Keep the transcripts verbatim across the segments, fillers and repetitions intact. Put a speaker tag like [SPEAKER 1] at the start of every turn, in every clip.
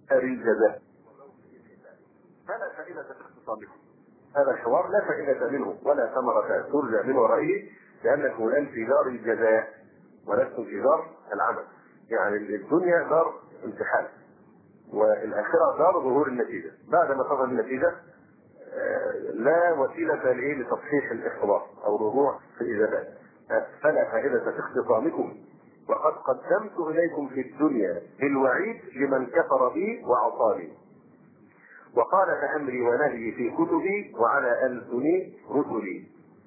[SPEAKER 1] الجزاء فلا فائدة في اختصامكم. هذا الحوار لا فائدة منه ولا ثمرة ترجى من ورائه، لأنكم الآن في دار الجزاء ولستم في دار العمل. يعني الدنيا دار امتحان والآخرة دار ظهور النتيجة. بعد ما تظهر النتيجة لا وسيلة لتصحيح الاختبار أو الرجوع في الإجابات. فلا فائدة في اختصامكم وقد قدمت إليكم في الدنيا بالوعيد لمن كفر بي وعصاني، وقال بأمري ونهي في كتبي وعلى ألسن رسلي.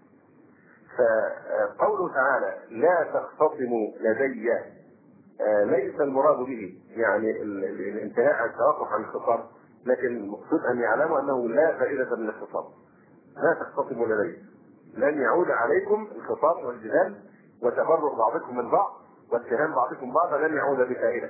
[SPEAKER 1] فقوله تعالى لا تختصموا لدي ليس المراد به يعني الانتهاء عن التوقف عن الخصام، لكن المقصود ان يعلموا انه لا فائده من الخصام. لا تختصموا لدي، لن يعود عليكم الخصام والجدال وتبرر بعضكم من بعض واتهام بعضكم بعضا، لن يعود بفائده.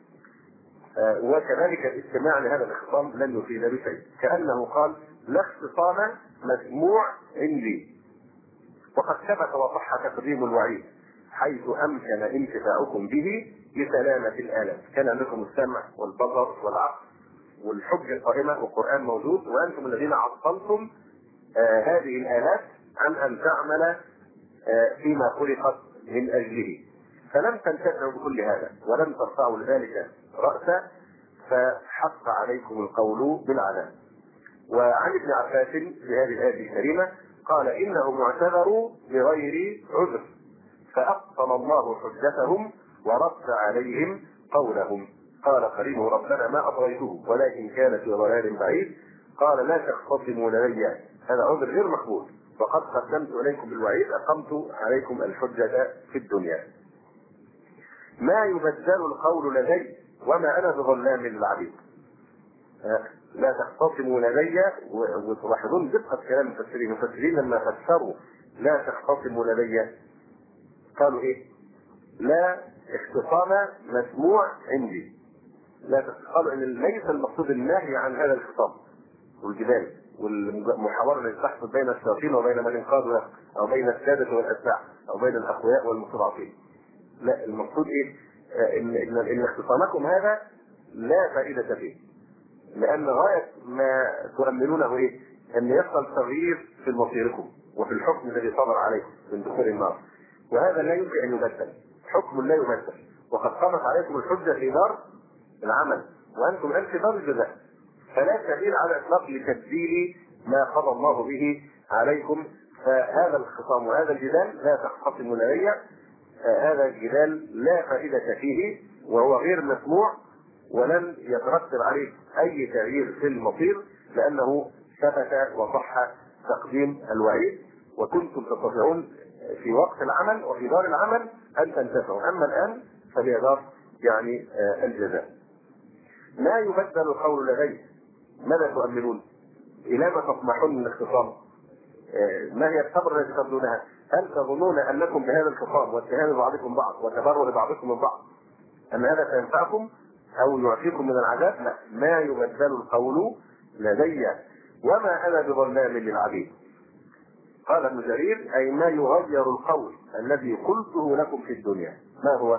[SPEAKER 1] وكذلك الاستماع لهذا الخصام لن يفيد بشيء، كانه قال لا اختصام مسموع عندي. وقد ثبت وصح تقديم الوعيد حيث امكن انتفاعكم به لسلامه الالات، كان لكم السمع والبصر والعقل والحجه القائمه والقران موجود، وانتم الذين عطلتم آه هذه الالات عن ان تعمل آه فيما خلقت من اجله، فلم تنتفعوا بكل هذا ولم ترفعوا لذلك راسا، فحق عليكم القول بالعذاب. وعن ابن عباس في هذه الايه الكريمه قال انه معتذر بغير عذر فأبطل الله حجتهم ورد عليهم قولهم. قال قرينه ربنا ما أطغيته ولكن كان في ضلال بعيد. قال لا تختصموا لدي، هذا عذر غير مقبول، وقد قدمت إليكم بالوعيد أقمت عليكم الحجة في الدنيا. ما يبدل القول لدي وما أنا بظلام للعبيد. لا تختصموا لدي، وتلاحظون دقة كلام المفسرين، المفسرين لما فسروا لا تختصموا لدي قالوا ايه؟ لا اختصام مسموع عندي. لا قالوا ان ليس المقصود النهي عن هذا الخطاب والجدال والمحاورة التي تحصل بين الشياطين وبين من انقاد له، او بين السادة والاتباع، او بين الاقوياء والمستضعفين. لا، المقصود ايه؟ ان ان, إن اختصامكم هذا لا فائدة فيه، لان غاية ما تؤمنونه ايه؟ ان يحصل تغيير في مصيركم وفي الحكم الذي صدر عليكم من دخول النار، وهذا لا يمكن ان يبدل، حكم لا يبدل، وقد قامت عليكم الحجه في دار العمل وانتم الان في دار الجزاء، فلا سبيل على الاطلاق لتبديل ما قضى الله به عليكم. فهذا الخصام وهذا الجدال لا تختصموا لدي، هذا الجدال لا فائده فيه وهو غير مسموع ولن يترتب عليه اي تغيير في المصير، لانه ثبت وصح تقديم الوعيد وكنتم تستطيعون في وقت العمل وفي دار العمل ان تنتفعوا، اما الان فهي دار يعني آه الجزاء. لا يبدل القول لدي، ماذا تؤملون؟ الى ما تطمحون من الاختصام؟ آه ما هي الصبر التي تبذلونها؟ هل تظنون انكم بهذا الخصام واتهام بعضكم بعض وتبرر بعضكم من بعض ان هذا سينفعكم او يعفيكم من العذاب؟ لا، ما يبدل القول لدي وما انا بظلام للعبيد. قال ابن جرير اي ما يغير القول الذي قلته لكم في الدنيا. ما هو؟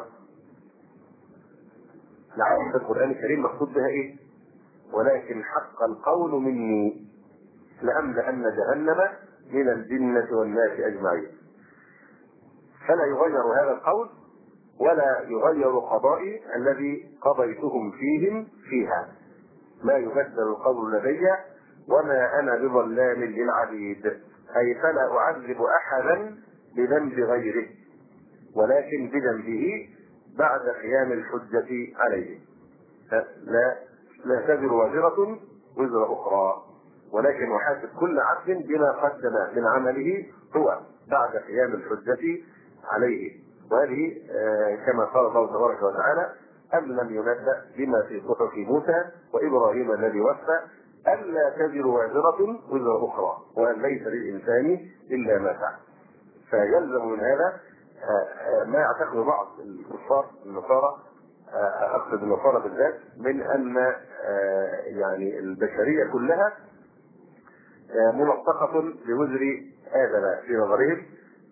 [SPEAKER 1] نعم، في القرآن الكريم مقصود بها ايه؟ ولكن حق القول مني لأملأن جهنم من الجنة والناس أجمعين. فلا يغير هذا القول ولا يغير قضائي الذي قضيتهم فيهم فيها. ما يبدل القول لدي وما أنا بظلام للعبيد، أي فلا أعذب أحدا بذنب غيره ولكن بذنبه بعد قيام الحجة عليه. لا لا تزر وازرة وزر أخرى، ولكن أحاسب كل عبد بما قدم من عمله هو بعد قيام الحجة عليه. وهذه كما قال الله تبارك وتعالى أم لم ينبأ بما في صحف موسى وإبراهيم الذي وفى ألا تزر وازرة وزر أخرى وأن ليس للإنسان إلا ما سعى. فيلزم من هذا ما يعتقد بعض الكفار النصارى، أقصد النصارى بالذات، من أن يعني البشرية كلها ملصقة بوزر آدم في نظرهم،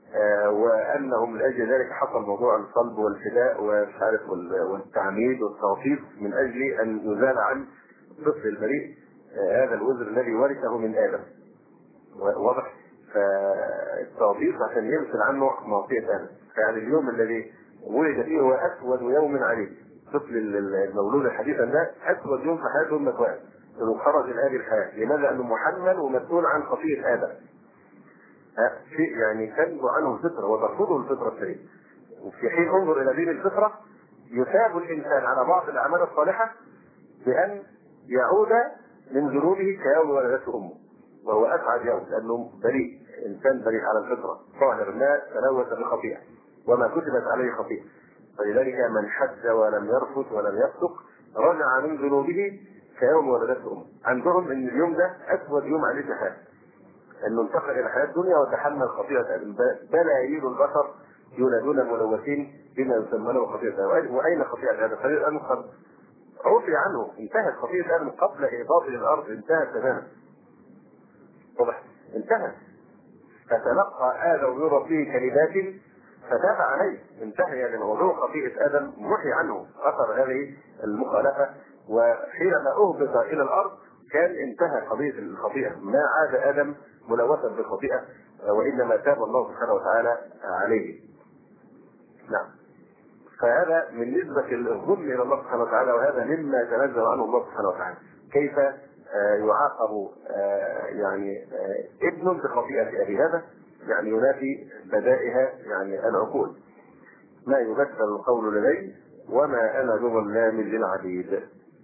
[SPEAKER 1] آه وانهم من اجل ذلك حصل موضوع الصلب والفداء ومش عارف والتعميد والتوصيف من اجل ان يزال عن الطفل البريء آه هذا الوزر الذي ورثه من ادم. واضح؟ فالتوصيف عشان يمثل عنه معصيه ادم. يعني اليوم الذي ولد فيه هو اسود يوم عليه. الطفل المولود حديثا ده اسود يوم في حياته امه اتولد. انه خرج من هذه الحياه، لماذا؟ انه محمل ومسؤول عن خطيئه ادم. شيء يعني تنبو عنه الفطره وترفضه الفطره السليمه. وفي حين انظر الى دين الفطره يثاب الانسان على بعض الاعمال الصالحه بان يعود من ذنوبه كيوم ولدته امه، وهو اسعد يوم لانه بريء، انسان بريء على الفطره طاهر ما تلوث بخطيئه وما كتبت عليه خطيئه. فلذلك من حج ولم يرفث ولم يفسق رجع من ذنوبه كيوم ولدته امه. عندهم ان اليوم ده اسود يوم عليه في حياته، انه انتقل الى حياه الدنيا وتحمل خطيئه ادم. بلايين البشر يولدون ملوثين بما يسمى له خطيئه ادم. واين خطيئه ادم؟ خطيئه ادم قد عفي عنه، انتهت خطيئه ادم قبل اهباطه الى الارض، انتهت تماما. واضح؟ انتهت. فتلقى ادم من ربه كلمات فتاب عليه، انتهى. يعني موضوع خطيئه ادم محي عنه اثر هذه المخالفه، وحينما اهبط الى الارض كان انتهى قضيه الخطيئه، ما عاد ادم ملوثا بالخطيئه، وانما تاب الله سبحانه وتعالى عليه. نعم. فهذا من نسبه الظلم الى الله سبحانه وتعالى، وهذا مما تنزل عنه الله سبحانه وتعالى. كيف يعاقب يعني ابن بخطيئه ابي؟ هذا يعني ينافي بدائها يعني العقول. ما يبدل القول لدي وما انا بظلام للعبيد.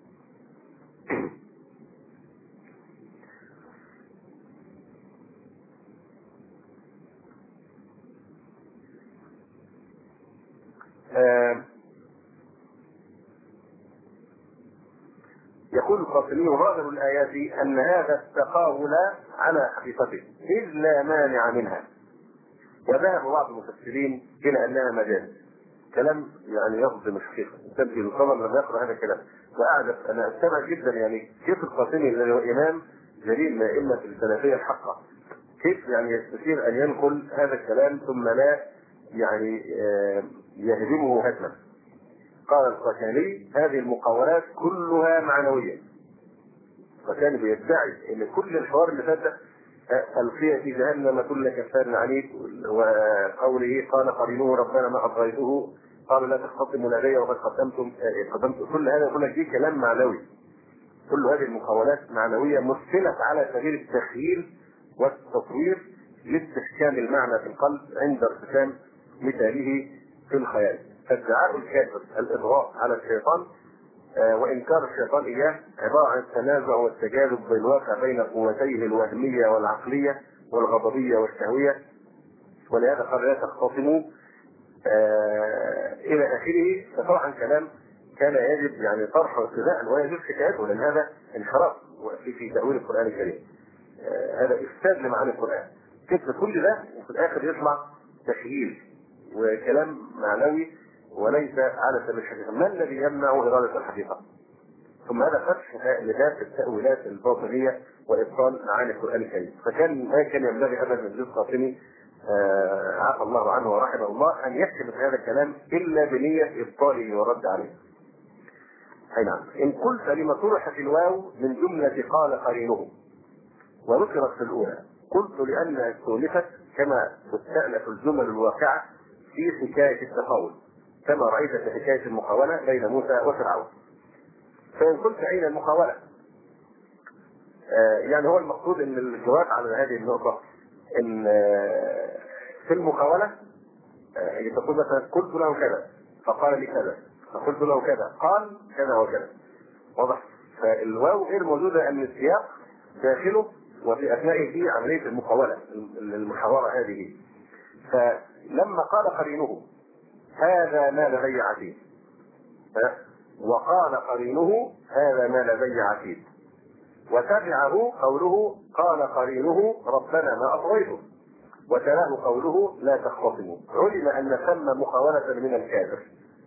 [SPEAKER 1] آه يقول القاسمي: ظاهر الآيات أن هذا التقاول على حقيقته إذ لا مانع منها. وذهب بعض المفسرين إلى أنها مجاز. كلام يعني يصدم الحقيقة، تبكي القمر لما يقرأ هذا الكلام. وأعجب، أنا أستمع جدا يعني كيف القاسمي الذي هو إمام جليل من أئمة السلفية الحقة، كيف يعني يستطيع أن ينقل هذا الكلام ثم لا يعني يهدمه هدما. قال القشاني: هذه المقاولات كلها معنوية. القشاني بيدعي ان كل الحوار اللي فات القي في جهنم كل كفار عنيد، وقوله قال قرينه ربنا ما اطغيته قال لا تختصموا لدي وقد قدمتم قدمت، كل هذا يقول لك دي كلام معنوي. كل هذه المقاولات معنوية مثلت على سبيل التخييل والتصوير لاستحكام المعنى في القلب عند ارتكام مثاله في الخيال. فادعاء الكافر الاضغاء على الشيطان آه وانكار الشيطان اياه عباره عن التنازع والتجاذب بالواقع بين قوتيه الوهميه والعقليه والغضبيه والشهويه، ولهذا قال لا تختصموا آه الى اخره. فطبعا كلام كان يجب يعني طرحه ابتداء ويجب حكايته، لان هذا انحراف في في تاويل القران الكريم. آه هذا افساد لمعاني القران. كيف كل ده وفي الاخر يطلع تشهير وكلام معنوي وليس على سبيل الحقيقه؟ ما الذي يمنع اراده الحقيقه؟ ثم هذا فتح لباب التاويلات الباطنيه وابطال معاني القران الكريم. فكان ما كان ينبغي ابدا للشيخ القاسمي آه عفى الله عنه ورحمه الله ان يكتب هذا الكلام الا بنيه ابطاله والرد عليه. اي نعم. ان قلت لما طرحت الواو من جمله قال قرينه وذكرت في الاولى، قلت لانها استؤنفت كما تستأنف الجمل الواقعه في حكايه التقاول، كما رأيت في حكاية المقاولة بين موسى وفرعون. فإن قلت أين المقاولة؟ آه يعني هو المقصود أن الجواب على هذه النقطة أن آه في المقاولة آه تقول مثلا قلت له كذا فقال لي كذا، فقلت له كذا قال كذا وكذا. واضح؟ فالواو غير موجودة، أن السياق داخله وفي أثنائه في عملية المقاولة المحاورة هذه. فلما قال قرينه هذا ما لدي عتيد، وقال قرينه هذا ما لدي عتيد، وتبعه قوله قال قرينه ربنا ما أطغيته، وتلاه قوله لا تختصموا. علم أن ثم مقاولة من الكافر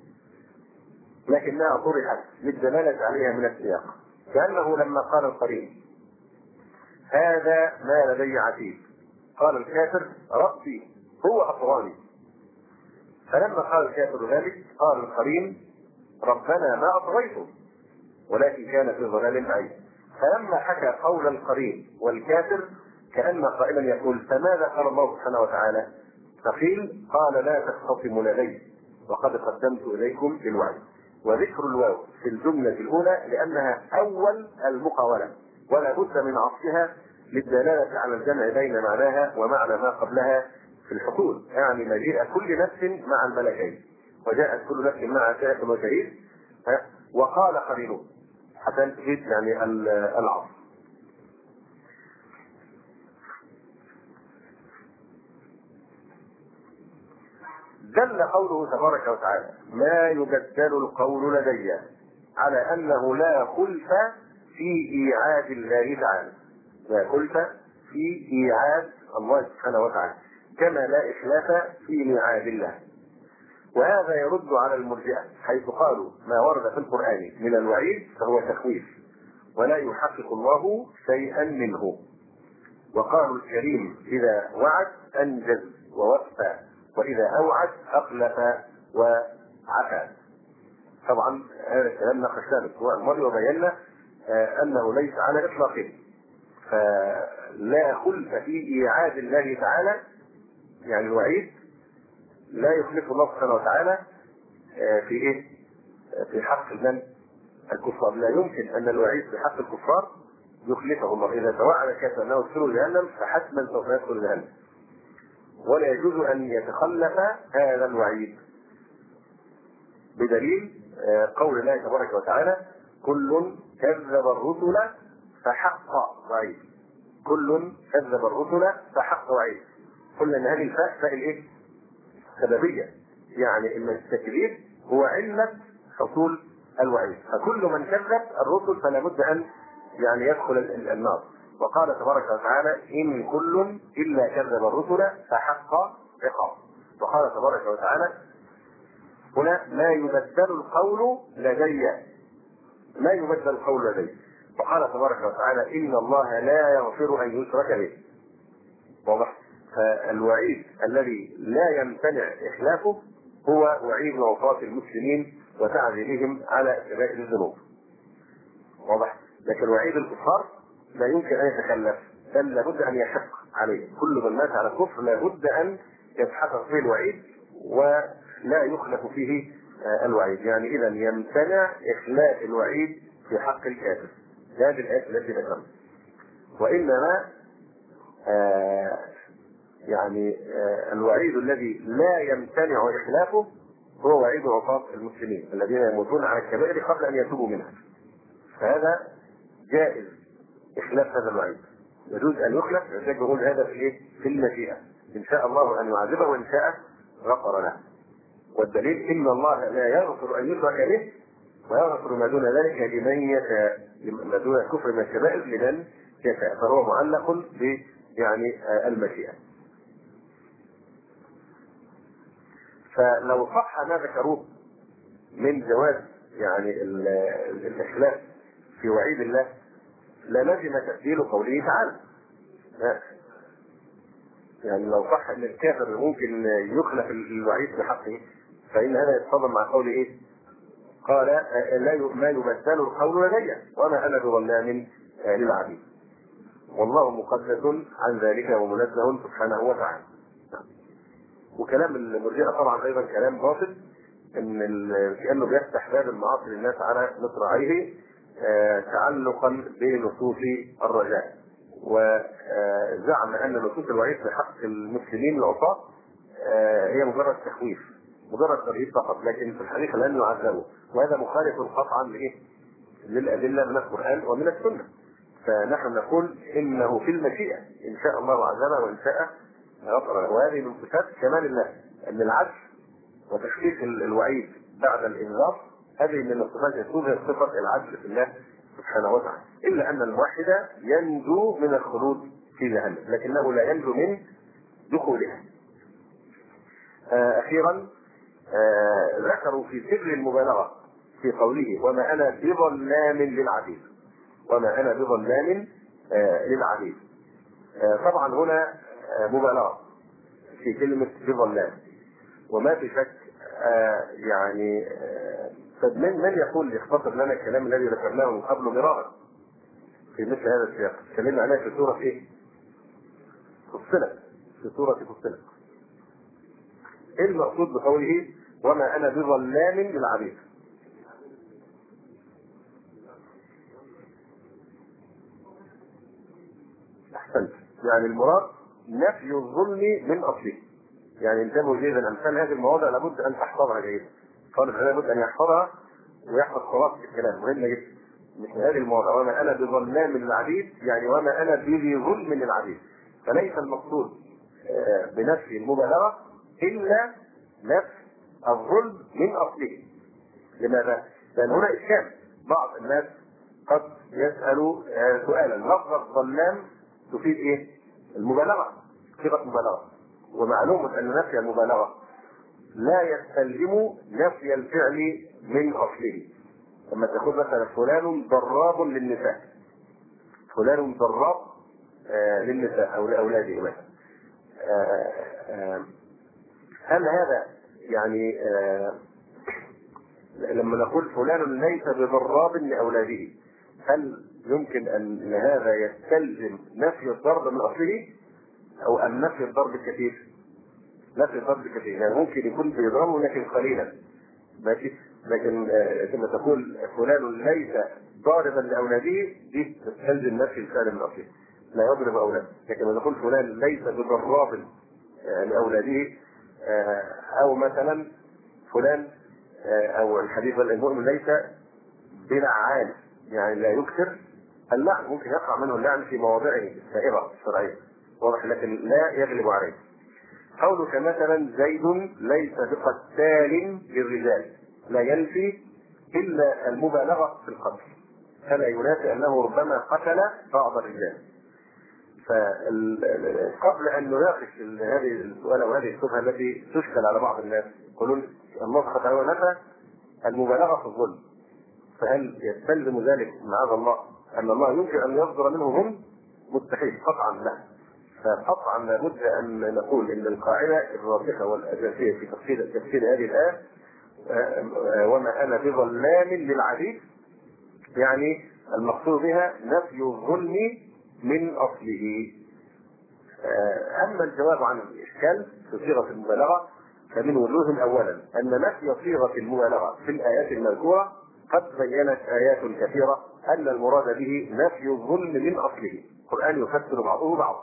[SPEAKER 1] لكنها طرحت للدلالة عليها من السياق، كأنه لما قال القرين هذا ما لدي عتيد قال الكافر ربي هو أطغاني. فلما قال الكافر ذلك قال القرين ربنا ما أطغيته ولكن كان في ضلال بعيد. فلما حكى قول القرين والكافر كأن قائلا يقول فماذا قال الله سبحانه وتعالى؟ فقيل قال لا تختصموا لدي وقد قدمت إليكم بالوعد. وذكر الواو في الجملة الأولى لأنها أول المقاولة ولا بد من عطفها للدلالة على الجمع بين معناها ومعنى ما قبلها في الحصول، يعني مجيء كل نفس مع الملكين وجاءت كل نفس مع شاهد وشهيد وقال قرينه حتى تجد يعني العصر. دل قوله تبارك وتعالى ما يبدل القول لدي على انه لا خلف في ايعاد الله تعالى، لا خلف في ايعاد الله سبحانه وتعالى كما لا اخلاف في ميعاد الله. وهذا يرد على المرجئه حيث قالوا ما ورد في القران من الوعيد فهو تخويف ولا يحقق الله شيئا منه. وقالوا الكريم اذا وعد انجز ووفى واذا اوعد اخلف وعفى. طبعا هذا الكلام ناقشناه الاسبوع الماضي وبينا انه ليس على اطلاقه، فلا خلف في ايعاد الله تعالى يعني الوعيد لا يخلف الله سبحانه وتعالى في ايه؟ في حق من؟ الكفار. لا يمكن ان الوعيد في حق الكفار يخلفه الله. اذا توعد كافر انه يدخل جهنم فحتما سوف يدخل جهنم ولا يجوز ان يتخلف هذا الوعيد، بدليل قول الله تبارك وتعالى كل كذب الرسل فحق وعيد. كل كذب الرسل فحق وعيد. قلنا ان هذه الفاء فاء الايه؟ سببيه، يعني ان التكذيب هو علة حصول الوعيد، فكل من كذب الرسل فلا بد ان يعني يدخل النار. وقال تبارك وتعالى ان كل الا كذب الرسل فحق عقاب. وقال تبارك وتعالى هنا ما يبدل القول لدي، ما يبدل القول لدي. وقال تبارك وتعالى ان الله لا يغفر ان يشرك به. واضح؟ فالوعيد الذي لا يمتنع اخلافه هو وعيد وفاة المسلمين وتعذيبهم على كبائر الذنوب. واضح؟ لكن وعيد الكفار لا يمكن ان يتخلف، بل لابد ان يحق عليه. كل من مات على الكفر لابد ان يتحقق فيه الوعيد ولا يخلف فيه الوعيد. يعني اذا يمتنع اخلاف الوعيد في حق الكافر. هذه الايه التي ذكرنا. وانما آه يعني آه الوعيد الذي لا يمتنع اخلافه هو وعيد عصاة المسلمين الذين يموتون على الكبائر قبل ان يتوبوا منها. فهذا جائز اخلاف هذا الوعيد، يجوز ان يخلف. لذلك نقول هذا في ايه؟ في المشيئه، ان شاء الله ان يعذبه وان شاء غفر له. والدليل ان الله لا يغفر ان يشرك به ويغفر ما دون ذلك لمن يشاء، ما دون الكفر من الكبائر لمن يشاء، فهو معلق ب يعني المشيئه. فلو صح ما ذكروه من جواز يعني الاخلاف في وعيد الله للزم تبديل قوله تعالى. يعني لو صح ان الكافر ممكن يخلف الوعيد بحقه فان هذا يتصادم مع قول ايه؟ قال لا ما يبدل القول لدي وما انا بظلام للعبيد والله مقدس عن ذلك ومنزه سبحانه وتعالى. وكلام المرجئه طبعا ايضا كلام باطل، ان كانه بيفتح باب المعاصي للناس على مصراعيه تعلقا بنصوص الرجاء، وزعم ان نصوص الوعيد في حق المسلمين العصاة هي مجرد تخويف، مجرد ترهيب فقط، لكن في الحقيقه لن يعذبوا. وهذا مخالف قطعا لايه؟ للادله من القران ومن السنه. فنحن نقول انه في المشيئه ان شاء الله عذبه وان شاء غفر. وهذه من صفات كمال الله، ان العدل وتخفيف الوعيد بعد الانذار هذه من الصفات يسوغ صفه العدل في الله سبحانه وتعالى. الا ان الموحد ينجو من الخلود في جهنم لكنه لا ينجو من دخولها. اخيرا آه ذكروا في سر المبالغه في قوله وما انا بظلام للعبيد، وما انا بظلام آه للعبيد. آه طبعا هنا آه مبالغه في كلمة بظلام. وما في شك آه يعني آه من من يقول يختصر لنا الكلام الذي ذكرناه من قبل مرارا في مثل هذا السياق؟ تكلمنا عليه في سورة ايه؟ فصلت، في سورة فصلت. ايه المقصود بقوله وما انا بظلام للعبيد؟ احسنت، يعني المراد نفي الظلم من اصله. يعني انتبهوا جيدا، امثال هذه المواضع لابد ان تحفظها جيدا. طالب لابد ان يحفظها ويحفظ خلاص الكلام، مهمه جدا. مثل هذه المواضع وما انا بظلام للعبيد، يعني وما انا بذي ظلم للعبيد. فليس المقصود بنفي المبالغه الا نفي الظلم من اصله. لماذا؟ لان هنا اشكال. بعض الناس قد يسالوا سؤالا، لفظ الظلام تفيد ايه؟ المبالغه، صيغه مبالغه. ومعلومه ان نفي المبالغه لا يستلزم نفي الفعل من اصله. لما تقول مثلا فلان ضراب للنساء، فلان ضراب آه للنساء او لاولاده مثلا، آه آه هل هذا يعني آه لما نقول فلان ليس بضراب لاولاده، هل يمكن ان هذا يستلزم نفي الضرب من اصله او ان نفي الضرب الكثير؟ نفي الضرب الكثير، يعني ممكن يكون بيضربه لكن قليلا ماشي، لكن آه كما تقول فلان ليس ضاربا لاولاده دي تستلزم نفي الفعل من اصله، لا يضرب اولاده. لكن لما نقول فلان ليس بضراب آه لاولاده، آه او مثلا فلان آه او الحديث المؤمن ليس بلعان، يعني لا يكثر اللعن، ممكن يقع منه اللعن في مواضعه السائغه الشرعيه واضح، لكن لا يغلب عليه. قولك مثلا زيد ليس بقتال للرجال لا ينفي الا المبالغه في القتل، فلا ينافي انه ربما قتل بعض الرجال. فقبل ان نناقش هذه السؤال او هذه الشبهه التي تشكل على بعض الناس، يقولون الله سبحانه وتعالى نفى المبالغه في الظلم، فهل يستلزم ذلك معاذ الله ان الله يمكن ان يصدر منه ظلم؟ مستحيل قطعا لا. فقطعا لابد ان نقول ان القاعده الراسخه والاساسيه في تفسير تفسير هذه الايه وما انا بظلام للعبيد، يعني المقصود بها نفي الظلم من اصله. اما الجواب عن الاشكال في صيغه المبالغه فمن وجوه اولا ان نفي صيغه المبالغه في الايات المذكوره قد بينت ايات كثيره ان المراد به نفي الظلم من اصله. القران يفسر بعضه بعضا.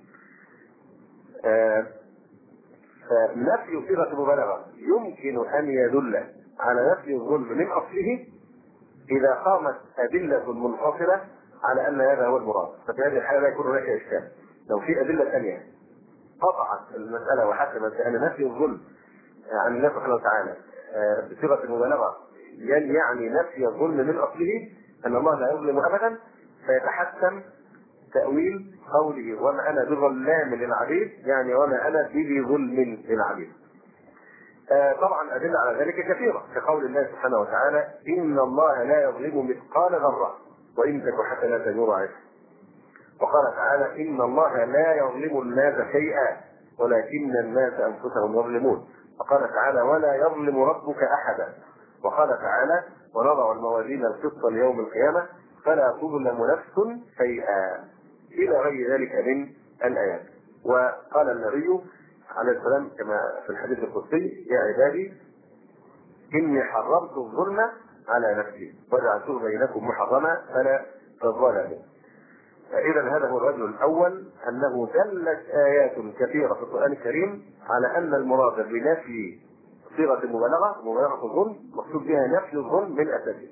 [SPEAKER 1] فنفي صيغه المبالغه يمكن ان يدل على نفي الظلم من اصله اذا قامت ادله منفصله على ان هذا هو المراد، ففي هذه الحاله لا يكون هناك اشكال. لو في ادله ثانيه قطعت المساله وحكمت بان نفي الظلم عن الله سبحانه وتعالى بصيغه المبالغه يعني نفي الظلم من اصله، ان الله لا يظلم ابدا، فيتحسن تاويل قوله وما انا بظلام للعبيد، يعني وما انا بذي ظلم للعبيد. آه طبعا ادله على ذلك كثيره، كقول الله سبحانه وتعالى ان الله لا يظلم مثقال ذره وان تك حسنه يضاعفها. وقال تعالى ان الله لا يظلم الناس شيئا ولكن الناس انفسهم يظلمون. وقال تعالى ولا يظلم ربك احدا. وقال تعالى ونضع الموازين القسط ليوم القيامه فلا تظلم نفس شيئا الى غير ذلك من الايات. وقال النبي عليه السلام كما في الحديث القدسي يا عبادي اني حرمت الظلم على نفسي وجعلته بينكم محرما فلا تظلموا. فاذا هذا هو الوجه الاول، انه دلت ايات كثيره في القران الكريم على ان المراد بنفي صيغه المبالغه مبالغه الظلم مقصود بها نفي الظلم من اساسه.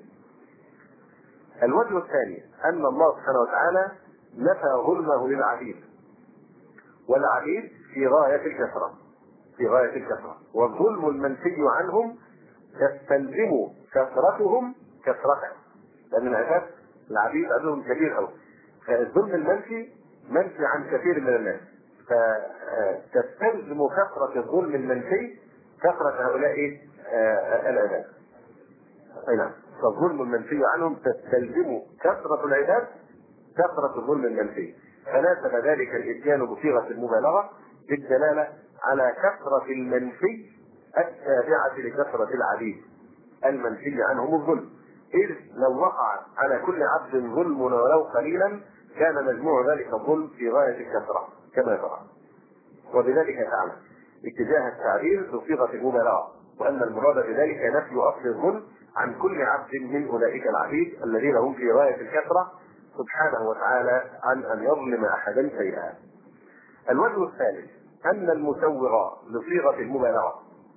[SPEAKER 1] الوجه الثاني ان الله سبحانه وتعالى نفى ظلمه للعبيد، والعبيد في غايه الكثره في غايه الكثره والظلم المنفي عنهم يستلزم كثرتهم كثرته، لان العباد العبيد عددهم كبير قوي، فالظلم المنفي منفي عن كثير من الناس، فتستلزم كثره الظلم المنفي كثره هؤلاء العباد. اي نعم، فالظلم المنفي عنهم تستلزم كثره العباد كثره الظلم المنفي، فناسب ذلك الاتيان بصيغه المبالغه للدلاله على كثرة المنفي التابعة لكثرة العبيد، المنفي عنهم الظلم، إذ لو وقع على كل عبد ظلم ولو قليلا كان مجموع ذلك الظلم في غاية الكثرة كما ترى. وبذلك تعالى اتجاه التعبير بصيغة المبالغة، وأن المراد بذلك نفي أصل الظلم عن كل عبد من أولئك العبيد الذين هم في غاية الكثرة سبحانه وتعالى عن أن يظلم أحدا شيئا. الوجه الثالث أن المسوغ لصيغة المبالغة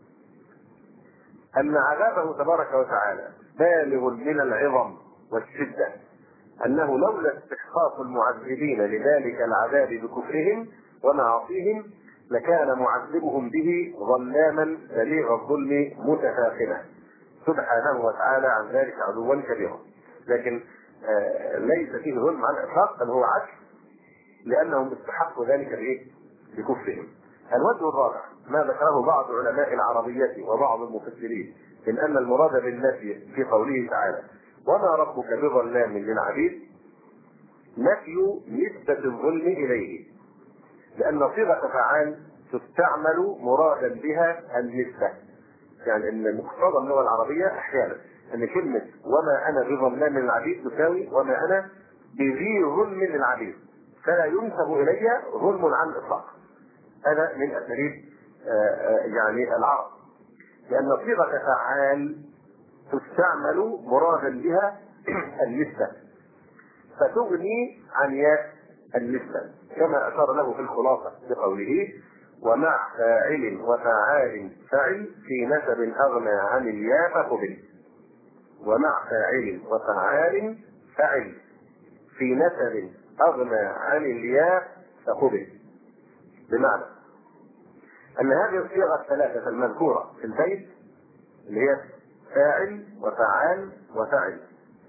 [SPEAKER 1] أن عذابه تبارك وتعالى بالغ من العظم والشدة، أنه لولا استحقاق المعذبين لذلك العذاب بكفرهم ومعاصيهم لكان معذبهم به ظلاما بليغ الظلم متفاخما سبحانه وتعالى عن ذلك عدوا كبيرا. لكن آه ليس فيه ظلم على الإطلاق، بل هو عكس، لأنهم استحقوا ذلك بإيه؟ بكفرهم. الوجه الرابع ما ذكره بعض علماء العربية وبعض المفسرين من أن المراد بالنفي في قوله تعالى وما ربك بظلام للعبيد نفي نسبة الظلم إليه، لأن صيغة فعال تستعمل مرادا بها النسبة. يعني أن مقتضى اللغة العربية أحيانا أن كلمة وما أنا بظلام للعبيد تساوي وما أنا بذي ظلم للعبيد، فلا ينسب إلي ظلم عن الإطلاق. هذا من أساليب يعني العرب، لأن صيغة فعال تستعمل مرادا بها النسبة فتغني عن ياء النسبة، كما أشار له في الخلاصة بقوله ومع فاعل وفعال فعل في نسب أغنى عن الياء فقبل. ومع فاعل وفعال فعل في نسب أغنى عن الياء فقبل، بمعنى أن هذه الصيغة الثلاثة المذكورة في البيت اللي هي فاعل وفعال وفعل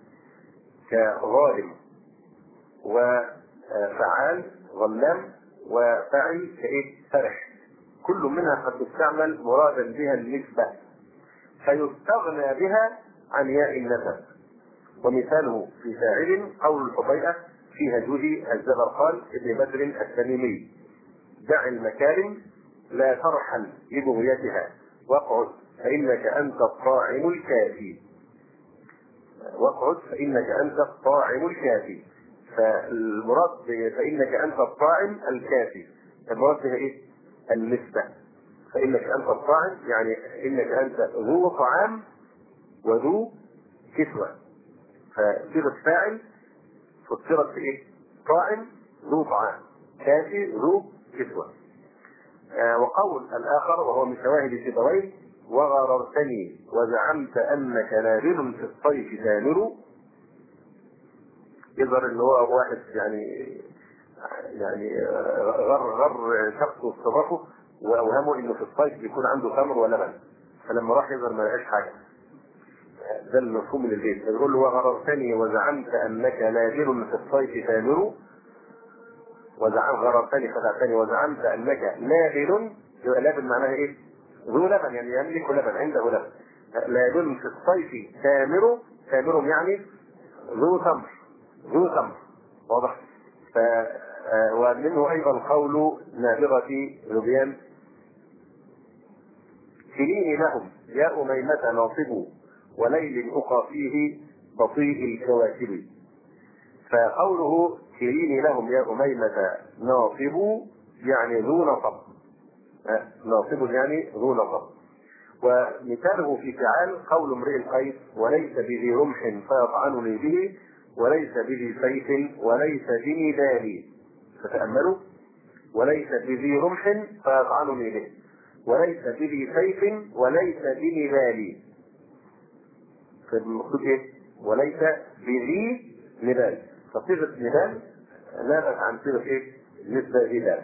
[SPEAKER 1] كظالم وفعال ظلام وفعل كإيه فرح، كل منها قد تستعمل مرادا بها النسبة فيستغنى بها عن ياء النسب. ومثاله في فاعل قول الحبيئة في هجوه الزبرقان ابن بدر التميمي دع المكارم لا ترحل لبغيتها واقعد فإنك أنت الطاعم الكافي. واقعد فإنك أنت الطاعم الكافي، فالمراد فإنك أنت الطاعم الكافي المراد بها إيه؟ النسبة. فإنك أنت الطاعم يعني إنك أنت ذو طعام وذو كسوة، فصيغة فاعل فسرت بإيه؟ طاعم ذو طعام، كافي ذو كسوة. آه وقول الآخر وهو من شواهد سيبويه وغررتني وزعمت أنك نابل في الصيف تامر، يظهر ان هو واحد يعني يعني غر غر شخصه واستضافه واوهمه انه في الصيف بيكون عنده تمر ولبن، فلما راح يظهر ما لقاش حاجه. ده المفهوم من البيت، يقول له وغررتني وزعمت انك نادر في الصيف تامر، وزعم غررتني خدعتني وزعمت انك نادر، يبقى لابن معناها ايه؟ ذو لبن، يعني يملك لبن، عنده لبن. نادر في الصيف تامر، تامر يعني ذو تمر، ذو تمر، واضح؟ ف ومنه ايضا قول نابغة ذبيان كليني لهم يا أميمة ناصب وليل أقى فيه بطيء الكواكب. فقوله كليني لهم يا أميمة ناصب يعني ذو نصب، ناصب يعني ذو نصب. ومثاله في فعال قول امرئ القيس وليس بذي رمح فيطعنني به وليس بذي سيف وليس بنبالي. فتأملوا وليس بذي رمح فيطعنني به وليس بذي سيف وليس بنبالي. فالمقصود ايه؟ وليس بذي نبال، فصيغة نبال نابت عن صيغة ايه؟ نسبة نبال،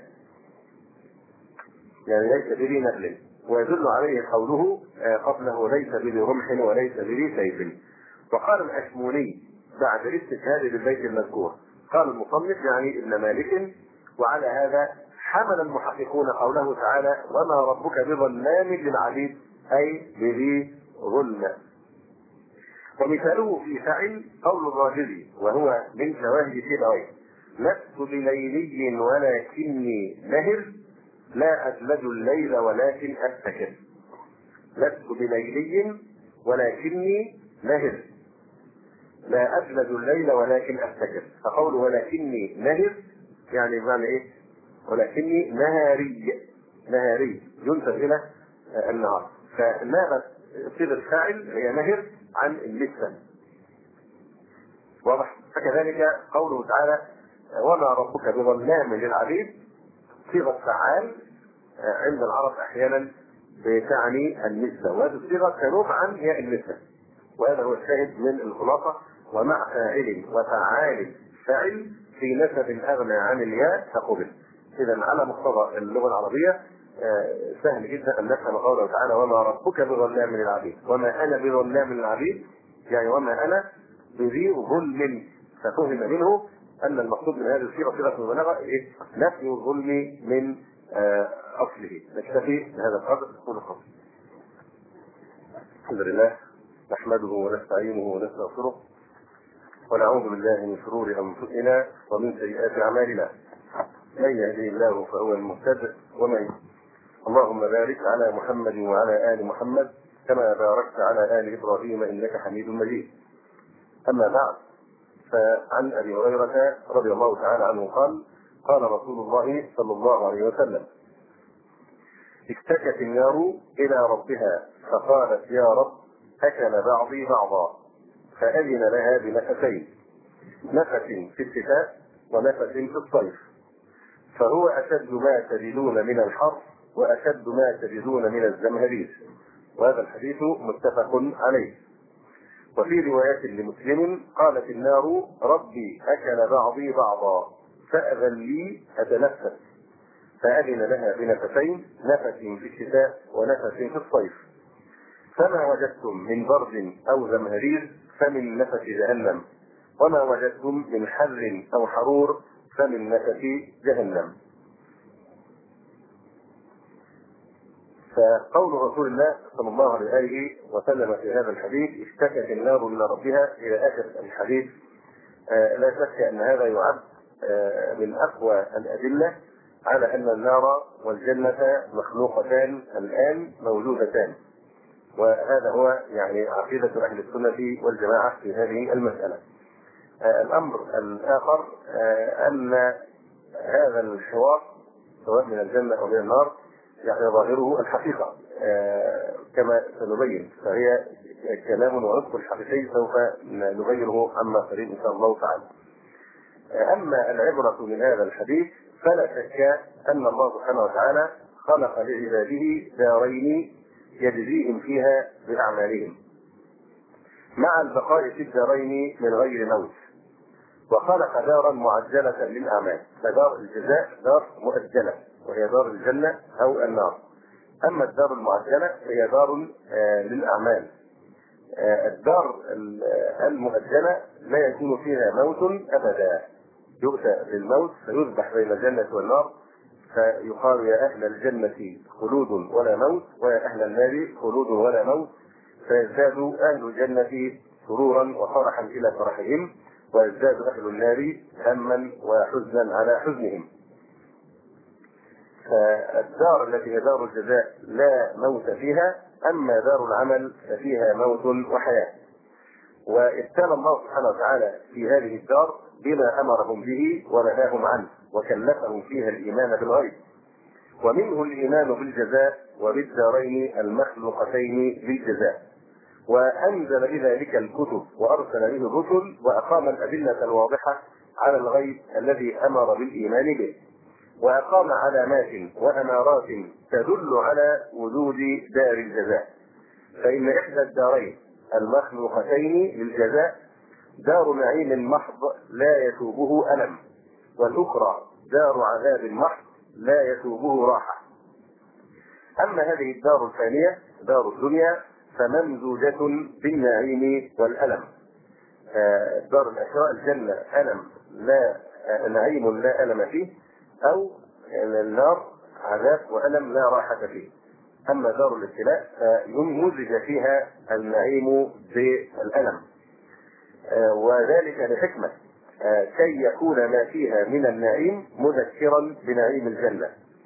[SPEAKER 1] يعني ليس بذي نبل. ويدل عليه قوله قبله ليس بذي رمح وليس بذي سيف. وقال الأشموني بعد الاستشهاد بالبيت المذكور قال المصنف يعني ابن مالك وعلى هذا حمل المحققون قوله تعالى وما ربك بظلام للعبيد أي بذي ظلم. ومثاله في فعل قول الراجلي وهو من شواهد سيبويه لست بليلي ولكني نهر لا أجلد الليل ولكن أفتكر، لست بليلي ولكني نهر، لا أجلد الليل ولكن أفتكر. فقول ولكني نهر يعني بمعنى إيه؟ ولكني نهاري، نهاري ينسب إلى النهار. فنابت صيغة فاعل هي نهر عن اللسان، واضح؟ فكذلك قوله تعالى وما ربك بظلام للعبيد، صيغة فعال عند العرب أحيانا بتعني النسبة، وهذه الصيغة تنوب عن ياء النسبة، وهذا هو الشاهد من الخلاصة. ومع فاعل وفعال فعل في نسب أغنى عن الياء فقبل. إذا على مقتضى اللغة العربية سهل جدا أن نفهم قوله تعالى وما ربك بظلام للعبيد، وما أنا بظلام للعبيد يعني وما أنا بذي ظلم، ففهم منه أن المقصود من هذه الصيغة صيغة مبالغة إيه؟ نفي الظلم من أصله. نكتفي بهذا القدر. نقول القول الحمد لله نحمده ونستعينه ونستغفره ونعوذ بالله من شرور أنفسنا ومن سيئات أعمالنا، من يهدي الله فهو المهتد ومن اللهم بارك على محمد وعلى آل محمد كما باركت على آل إبراهيم إنك حميد مجيد. أما بعد، فعن أبي هريرة رضي الله تعالى عنه قال قال رسول الله صلى الله عليه وسلم اشتكت النار إلى ربها فقالت يا رب أكل بعضي بعضا، فأذن لها بنفسين، نفس في الشتاء ونفس في الصيف، فهو أشد ما تجدون من الحر وأشد ما تجدون من الزمهرير. وهذا الحديث متفق عليه. وفي رواية لمسلم قالت النار ربي أكل بعضي بعضا فأذن لي أتنفس، فأذن لها بنفسين، نفس في الشتاء ونفس في الصيف، فما وجدتم من برد أو زمهرير فمن نفس جهنم، وما وجدتم من حر أو حرور فمن نفس جهنم. فقول رسول الله صلى الله عليه وسلم في هذا الحديث اشتكت النار إلى ربها إلى آخر الحديث، آه لا شك أن هذا يعد آه من أقوى الأدلة على أن النار والجنة مخلوقتان الآن موجودتان، وهذا هو يعني عقيدة أهل السنة والجماعة في هذه المسألة. آه الأمر الآخر آه أن هذا الحوار سواء من الجنة أو من النار يعني ظاهره الحقيقة آه كما سنبين، فهي كلام وعمق الحقيقي سوف نبينه عما قريب إن شاء الله تعالى. آه أما العبرة من هذا الحديث فلا شك أن الله سبحانه وتعالى خلق لعباده دارين يجزيهم فيها بأعمالهم مع البقاء في الدارين من غير موت، وخلق دارا معجلة للأعمال، فدار الجزاء دار مؤجلة وهي دار الجنة أو النار. أما الدار المعجلة هي دار آه للأعمال. آه الدار المؤجلة لا يكون فيها موت أبدا، يؤتى بالموت فيذبح بين الجنة والنار فيقال يا أهل الجنة خلود ولا موت ويا أهل النار خلود ولا موت، فيزداد أهل الجنة سرورا وفرحا إلى فرحهم، ويزداد أهل النار هما وحزنا على حزنهم. فالدار التي هي دار الجزاء لا موت فيها، أما دار العمل ففيها موت وحياة. وابتلى الله سبحانه وتعالى في هذه الدار بما أمرهم به ونهاهم عنه، وكلفهم فيها الإيمان بالغيب، ومنه الإيمان بالجزاء وبالدارين المخلوقتين للجزاء، وأنزل بذلك الكتب وأرسل به الرسل وأقام الأدلة الواضحة على الغيب الذي أمر بالإيمان به، وأقام علامات وأمارات تدل على وجود دار الجزاء. فإن إحدى الدارين المخلوقتين للجزاء دار نعيم محض لا يشوبه ألم، والأخرى دار عذاب محض لا يشوبه راحة. أما هذه الدار الثانية دار الدنيا فممزوجة بالنعيم والألم. دار الأشياء الجنة ألم لا نعيم لا ألم فيه، أو النار عذاب وألم لا راحة فيه. أما دار الابتلاء فيمزج فيها النعيم بالألم، وذلك لحكمة كي يكون ما فيها من النعيم مذكرا بنعيم الجنة،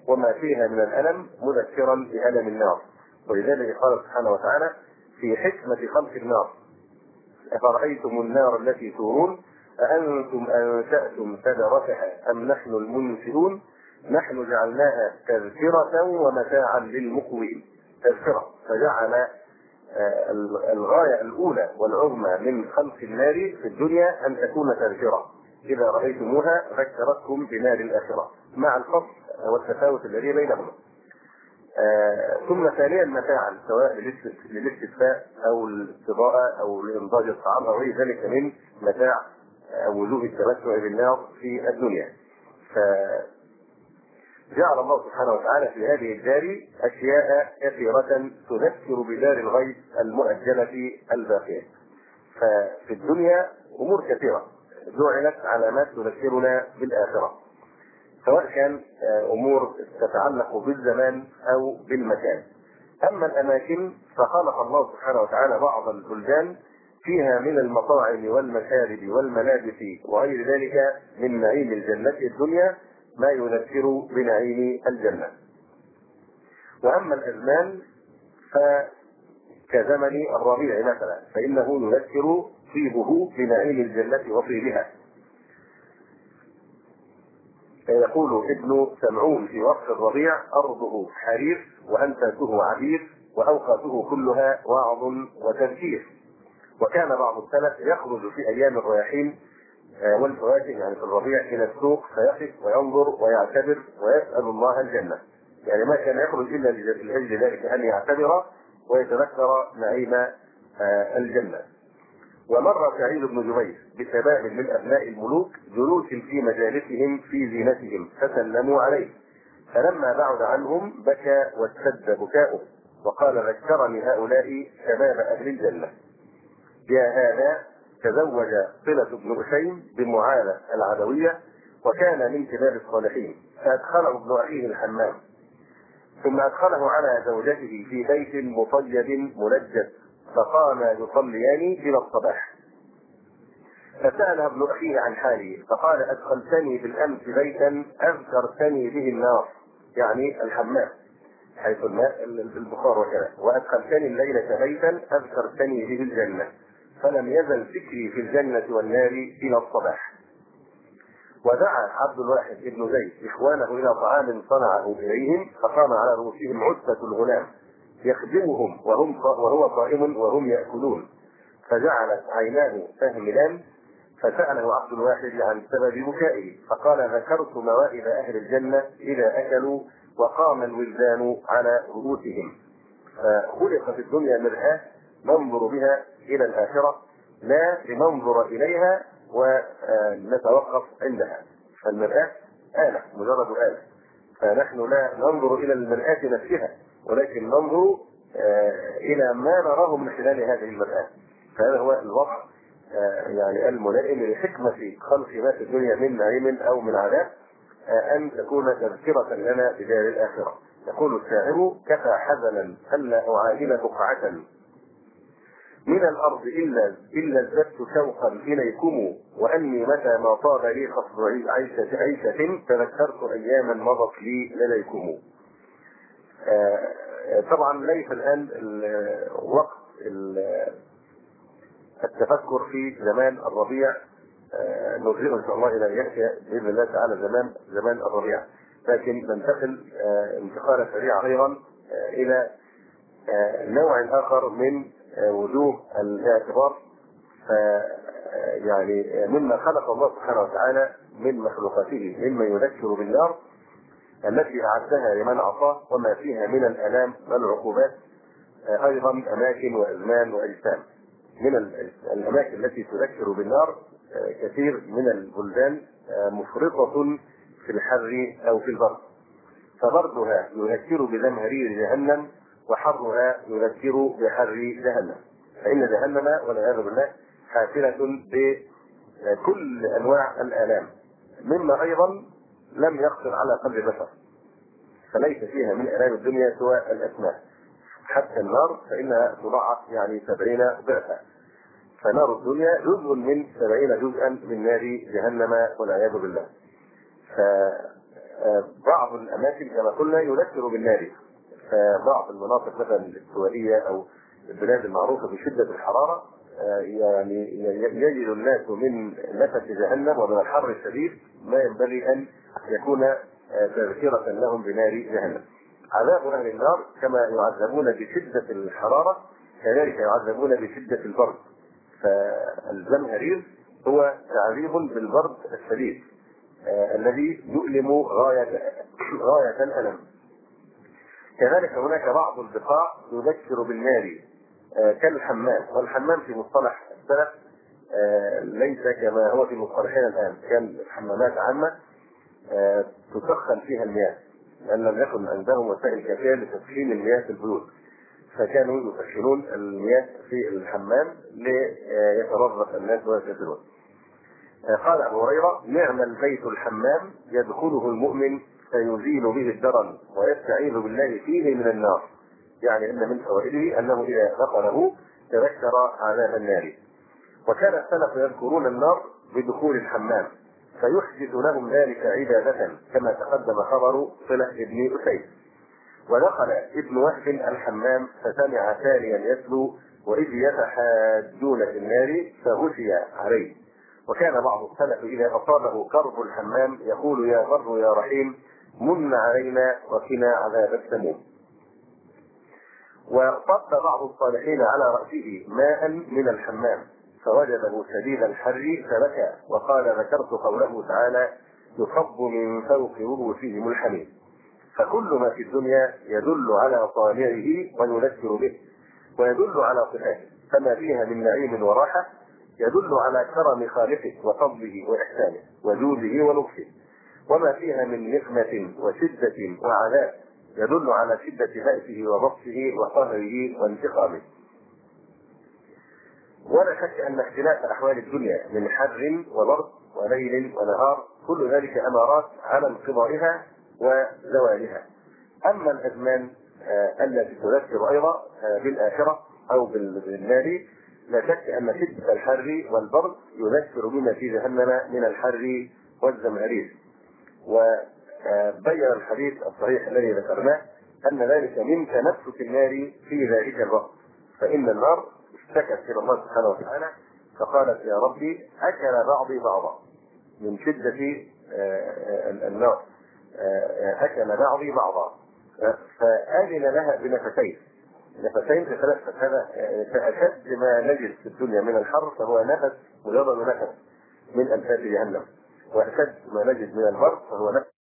[SPEAKER 1] وما فيها من الألم مذكرا بألم النار. ولذلك قال سبحانه وتعالى في حكمة خلق النار: أفرأيتم النار التي تورون أأنتم أنشأتم شجرتها أم نحن المنشئون نحن جعلناها تذكرة ومتاعا للمقوين. تذكرة، فجعل الغاية الأولى والعظمى من خلق النار في الدنيا أن تكون تذكرة، إذا رأيتموها ذكرتكم بنار الآخرة، مع الفصل والتفاوت الذي بينهما. آه ثم ثانيا متاعا، سواء للاستدفاء او الاستضاءة او لانضاج الطعام او غير ذلك من متاع او وجوه التمتع بالنار في الدنيا. فجعل الله سبحانه وتعالى في هذه الدار اشياء كثيرة تذكر بدار الغيب المؤجلة الباقية. ففي الدنيا امور كثيرة جعلت علامات تذكرنا بالاخرة، سواء كان امور تتعلق بالزمان او بالمكان. اما الاماكن فخلق الله سبحانه وتعالى بعض البلدان فيها من المطاعم والمشارب والملابس وغير ذلك من نعيم الجنة الدنيا ما يذكر بنعيم الجنة. واما الازمان فكزمن الربيع مثلا، فانه يذكر طيبه بنعيم الجنة وطيبها. يقول ابن سمعون في وصف الربيع: أرضه حرير وأنفاسه عبير وأوقاته كلها وعظ وتذكير. وكان بعض السلف يخرج في أيام الرياحين والفواكه يعني في الربيع إلى السوق فيقف وينظر ويعتبر ويسأل الله الجنة، يعني ما كان يخرج إلا لأجل ذلك أن يعتبر ويتذكر نعيم الجنة. ومر سعيد بن جبير بشباب من ابناء الملوك جلوس في مجالسهم في زينتهم فسلموا عليه، فلما بعد عنهم بكى واشتد بكاؤه وقال: ذكرني هؤلاء شباب اهل الجنه. بهذا تزوج صلة بن أشيم بمعاذة العدوية وكان من كبار الصالحين، فادخله ابن اخيه الحمام، ثم ادخله على زوجته في بيت مطيب منجد، فقام يصليان الى الصباح. فسألها ابن اخيه عن حاله فقال: ادخلتني بالامس بيتا اذكرتني به النار، يعني الحمام حيث الماء البخار وكذا، وادخلتني الليلة بيتا اذكرتني به الجنة، فلم يزل فكري في الجنة والنار الى الصباح. ودعا عبد الواحد بن زيد اخوانه الى طعام صنعه اليهم، فقام على رؤوسهم عتبة الغلام يخدمهم وهم وهو قائم وهم يأكلون، فجعلت عيناه تهملان، فسأله عبد الواحد عن سبب بكائه فقال: ذكرت موائد أهل الجنة إذا أكلوا وقام الولدان على رؤوسهم. فخلق في الدنيا مرآة ننظر بها إلى الآخرة، لا لننظر إليها ونتوقف عندها، فالمرآة آلة، مجرد آلة، فنحن لا ننظر إلى المرآة نفسها ولكن ننظر آه الى ما نراه من خلال هذه المرآة. فهذا هو الوضع آه يعني الملائم لحكمة خلق ما في الدنيا من نعيم او من عذاب، آه ان تكون تذكرة لنا بدار الآخرة. يقول الشاعر: كفى حزنا الا اعادل بقعة من الارض الا الا ازددت شوقا اليكم، واني متى ما طاب لي خصب عيشة عيشة تذكرت اياما مضت لي لديكم. آه طبعا ليس الان وقت التفكر في زمان الربيع، آه نرجع ان شاء الله الى ان ياتي باذن الله تعالى زمان زمان الربيع، لكن ننتقل آه انتقالا سريعا ايضا آه الى آه نوع اخر من آه وجوه الاعتبار. يعني مما خلق الله سبحانه وتعالى من مخلوقاته مما يذكر بالنار التي أعدها لمن عصاه وما فيها من الآلام والعقوبات، أيضا أماكن وأزمان وأجسام. من الأماكن التي تذكر بالنار كثير من البلدان مفرطة في الحر أو في البرد، فبردها يذكر بزمهرير جهنم وحرها يذكر بحر جهنم، فإن جهنم والعياذ بالله حافلة بكل أنواع الآلام مما أيضا لم يقصر على قلب بشر، فليس فيها من آلام الدنيا سوى الأسماء. حتى النار فإنها تضاعف يعني سبعين ضعفا، فنار الدنيا جزء من سبعين جزءا من نار جهنم والعياذ بالله. بعض الاماكن كما قلنا يذكر بالنار، فبعض المناطق مثلا الاستوائيه او البلاد المعروفه بشده الحراره يعني يجد الناس من نفس جهنم ومن الحر الشديد ما ينبغي ان يكون تذكره لهم بنار جهنم. عذاب اهل النار كما يعذبون بشده الحراره كذلك يعذبون بشده البرد، فالزمهرير هو تعذيب بالبرد الشديد آه الذي يؤلم غايه غايه الالم. كذلك هناك بعض البقاع يذكر بالنار آه كالحمام، والحمام في مصطلح السلف آه ليس كما هو في مصطلحنا الان، كان حمامات عامه آه تسخن فيها المياه لان لم يكن عندهم وسائل كافيه لتسخين المياه في البيوت، فكانوا يسخنون المياه في الحمام ليتنظف الناس ويغتسلون. قال ابو هريره: نعم البيت الحمام يدخله المؤمن فيزيل به الدرن ويستعيذ بالله فيه من النار، يعني ان من فوائده انه اذا دخله تذكر عذاب النار. وكان السلف يذكرون النار بدخول الحمام فيحدث لهم ذلك عباده كما تقدم خبر صلة بن أسيد. ودخل ابن وهب الحمام فسمع تاليا يتلو: واذ يتحاجون في النار فغشي عليه. وكان بعض السلف اذا اصابه كرب الحمام يقول: يا بر يا رحيم من علينا وقنا عذاب السموم. وصب بعض الصالحين على راسه ماء من الحمام فوجده شديد الحر فبكى وقال: ذكرت قوله تعالى: يصب من فوق رؤوسهم الحميم. فكل ما في الدنيا يدل على صانعه ويذكر به ويدل على صفاته، فما فيها من نعيم وراحه يدل على كرم خالقه وفضله واحسانه وجوده ولطفه، وما فيها من نقمه وشده وعذاب يدل على شده بأسه وبطشه وقهره وانتقامه. ولا شك ان اختلاف احوال الدنيا من حر وبرد وليل ونهار كل ذلك امارات على انقضائها وزوالها. اما الازمان آه التي تذكر ايضا آه بالاخره او بالنار، لا شك ان شده الحر والبرد يذكر بما في جهنم من الحر والزمهرير. وبين الحديث الصحيح الذي ذكرناه ان ذلك من تنفس النار في ذلك الوقت، فان النار اشتكت الى الله سبحانه وتعالى فقالت: يا ربي اكل بعضي بعضا، من شده آه النار أكل بعضي بعضا، فآذن لها بنفسين نفسين تتنفس. هذا فأشد ما نجد في الدنيا من الحر فهو نفس، مجرد نفس من أنفاس جهنم، وأشد ما نجد من البرد فهو نفس